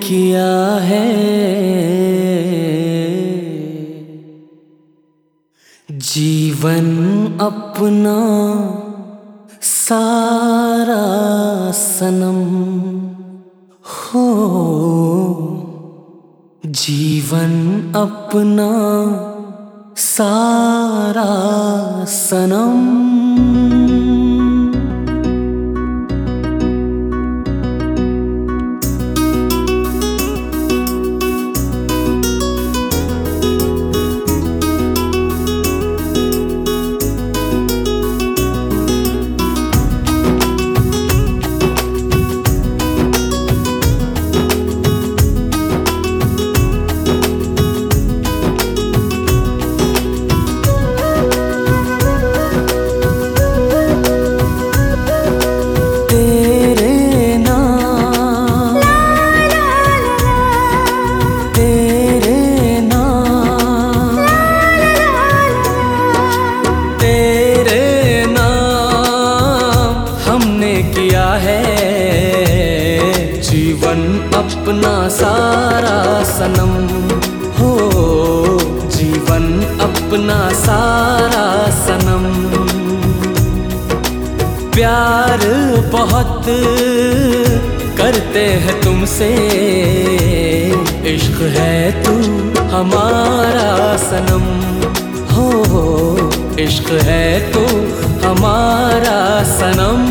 किया है जीवन अपना सारा सनम हो, जीवन अपना सारा सनम। किया है जीवन अपना सारा सनम हो, जीवन अपना सारा सनम। प्यार बहुत करते हैं तुमसे, इश्क है तू हमारा सनम हो, इश्क है तू हमारा सनम।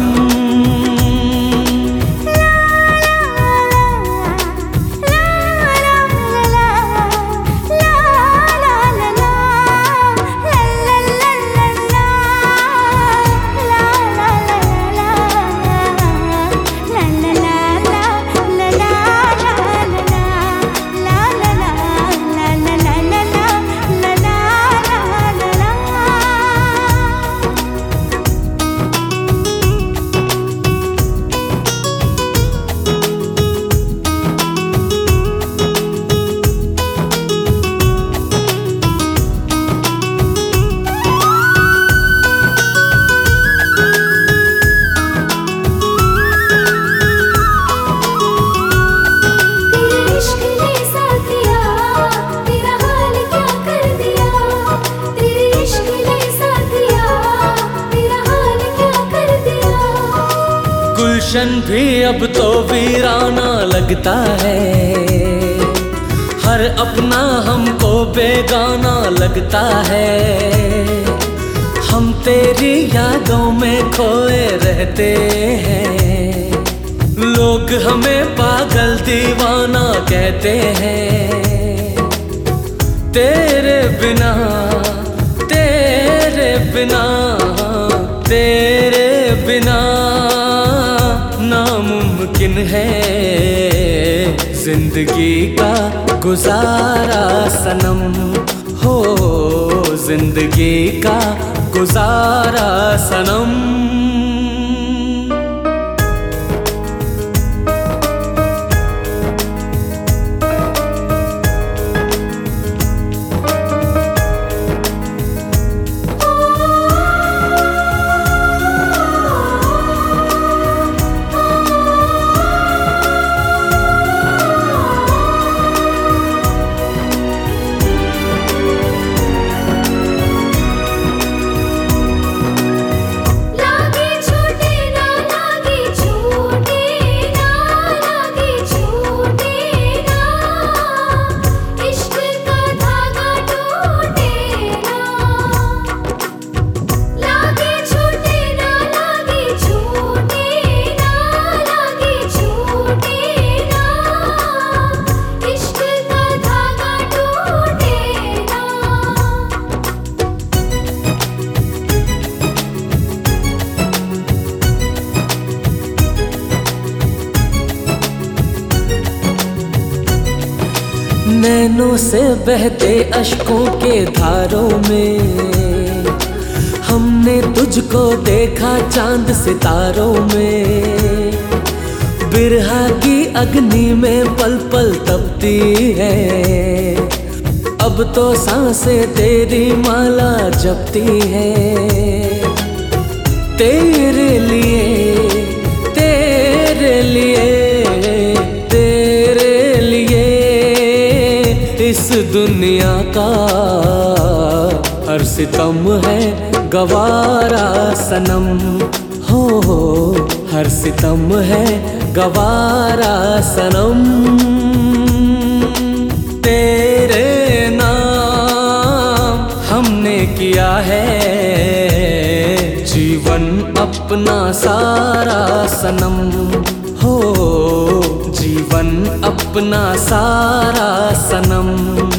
गुलशन भी अब तो वीराना लगता है, हर अपना हमको बेगाना लगता है। हम तेरी यादों में खोए रहते हैं, लोग हमें पागल दीवाना कहते हैं। तेरे बिना तेरे बिना तेरे बिना नामुमकिन है जिंदगी का गुजारा सनम हो, जिंदगी का गुजारा सनम। नैनों से बहते अश्कों के धारों में हमने तुझको देखा चांद सितारों में। बिरहा की अग्नि में पल पल तपती है, अब तो सांसें तेरी माला जपती है। तेरे लिए तेरे लिए तेरे दुनिया का हर सितम है गवारा सनम। हो हर सितम है गवारा सनम। तेरे नाम हमने किया है जीवन अपना सारा सनम। हो जीवन अपना सारा सनम।